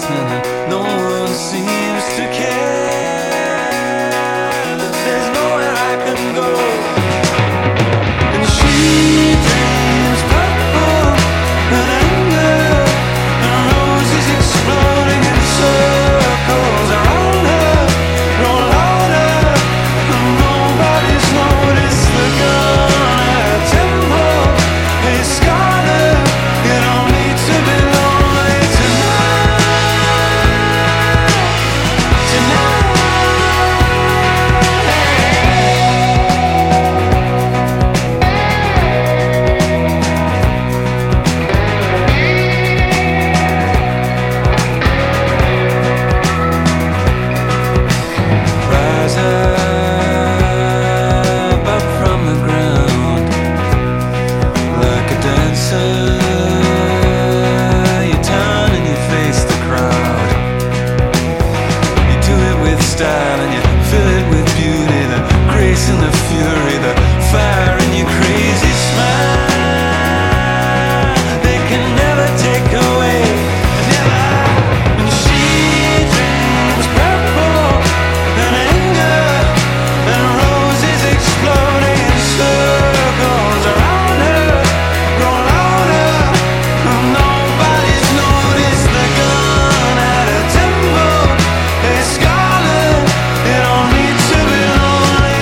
basement and no one seems to care. There's nowhere I can go. And she dreams purple and anger and roses exploding in circles around her, grow louder and nobody's noticed the gun at a tempo. Hey Scarlet, you don't need to be lonely tonight. Rise up from the ground like a dancer. You turn and you face the crowd. You do it with style and you fill it with beauty, the grace and the fury, the fire in your crazy smile. They can never take away, never. And she dreams purple and anger and roses exploding in circles around her, grow louder and nobody's noticed the gun at a tempo. Hey Scarlet, you don't need to be lonely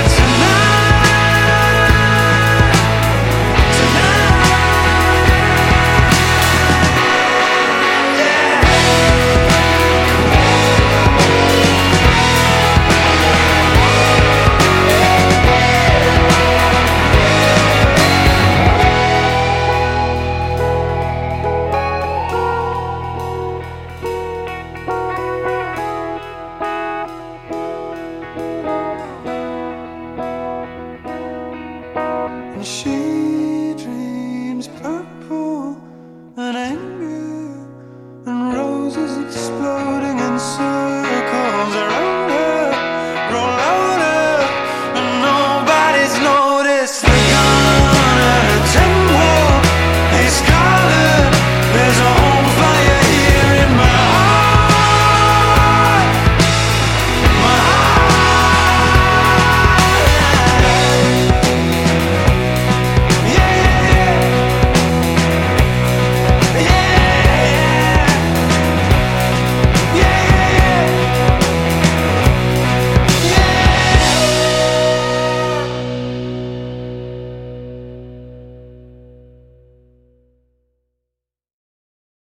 tonight. And she